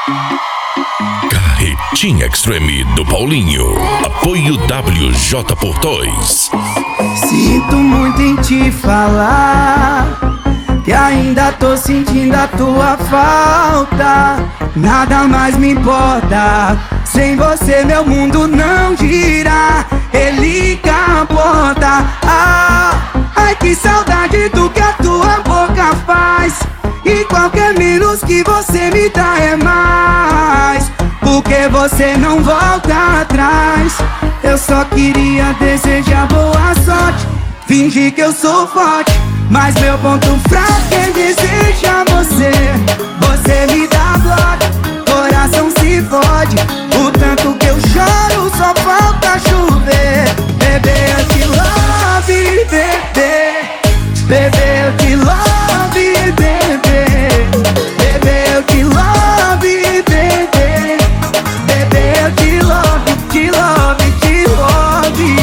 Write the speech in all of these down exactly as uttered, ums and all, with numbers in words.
Carretinha Extreme do Paulinho. Apoio W J por dois. Sinto muito em te falar que ainda tô sentindo a tua falta. Nada mais me importa, sem você meu mundo não gira. Ele capota. Ah, ai que saudade do que a tua boca faz. E qualquer menos que você me dá é mais, porque você não volta atrás. Eu só queria desejar boa sorte, fingir que eu sou forte, mas meu ponto fraco é desejar você. Você me dá bloco, coração se fode. O tanto que eu choro só falta chover. Bebê, eu te love, bebê. Bebê, eu te love, bebê. Bebê, eu te love, bebê. Bebê, eu te love, te love, te love.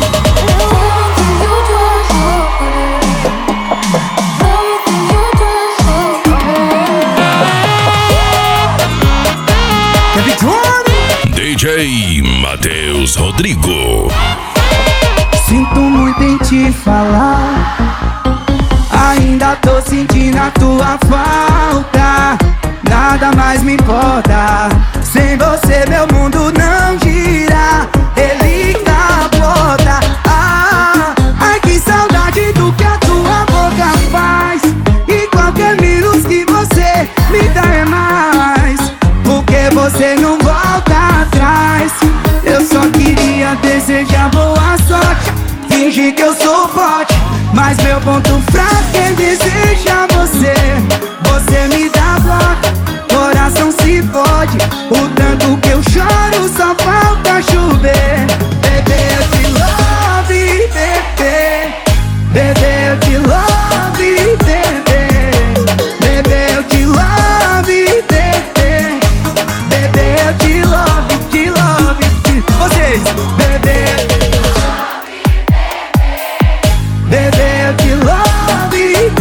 D J Matheus Rodrigo. Sinto muito em te falar, ainda tô sentindo a tua falta. Nada mais me importa, sem você meu mundo não gira. Ele capota. Ah, ai que saudade do que a tua boca faz. E qualquer menos que você me dá é mais, porque você não volta atrás. Eu só queria desejar boa sorte, fingir que eu sou forte, mas meu ponto fraco é desejar você. Você me dá bloco, coração se fode. O tanto que eu choro só falta chover. Bebê, eu te love, bebê. Bebê, eu te love, bebê. Bebê, eu te love, bebê. Bebê, eu te love, te love, te... Vocês, bebê. Bebê, eu te love,